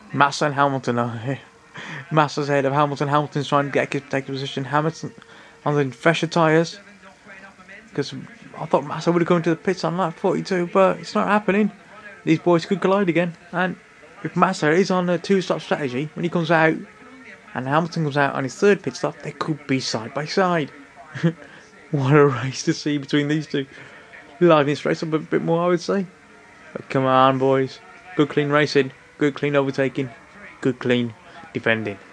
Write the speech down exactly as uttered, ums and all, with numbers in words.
Massa and Hamilton are here. Massa's ahead of Hamilton. Hamilton's trying to get a take a position. Hamilton on the fresher tyres. Because I thought Massa would have come to the pits on lap forty-two, but it's not happening. These boys could collide again. And if Massa is on a two-stop strategy, when he comes out and Hamilton comes out on his third pit stop, they could be side by side. What a race to see between these two. Liven this race up a bit more, I would say. But come on, boys. Good clean racing. Good clean overtaking. Good clean defending.